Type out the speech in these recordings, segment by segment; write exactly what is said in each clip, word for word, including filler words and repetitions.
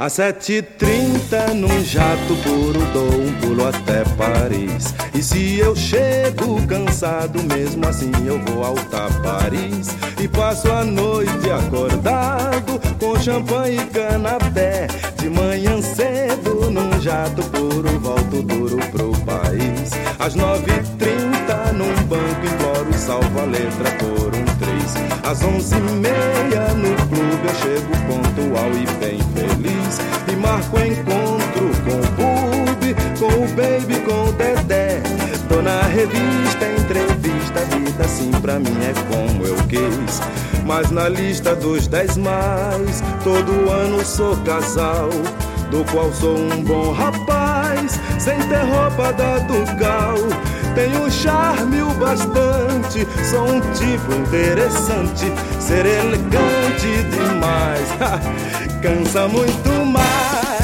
Às sete e trinta num jato puro dou um pulo até Paris. E se eu chego cansado, mesmo assim eu vou altar Paris. E passo a noite acordado com champanhe e canapé. De manhã cedo num jato puro volto duro pro país. Às nove e trinta num banco imploro salvo a letra por um três. Às onze e meia no clube eu chego pontual e bem feliz. E marco encontro com o Bubi, com o Baby, com o Dedé. Tô na revista, entrevista, vida assim pra mim é como eu quis. Mas na lista dos dez mais, todo ano sou casal, do qual sou um bom rapaz, sem ter roupa da Dugal. Tenho um charme o bastante, sou um tipo interessante, ser elegante demais, cansa muito mais.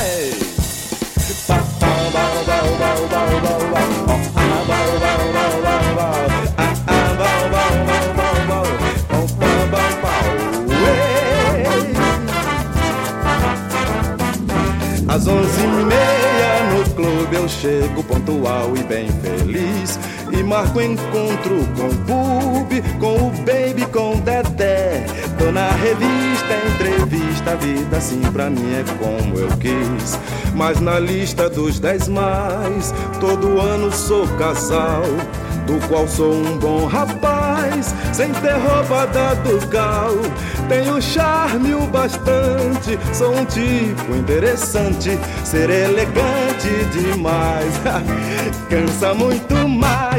Às onze e meia no clube eu chego pontual e bem feliz. E marco encontro com o Bubi, com o Baby, com o Dedé. Tô na revista, entrevista, a vida assim pra mim é como eu quis. Mas na lista dos dez mais, todo ano sou casal, do qual sou um bom rapaz, sem ter roupa da Dugal. Tenho charme o bastante, sou um tipo interessante, ser elegante demais, cansa muito mais.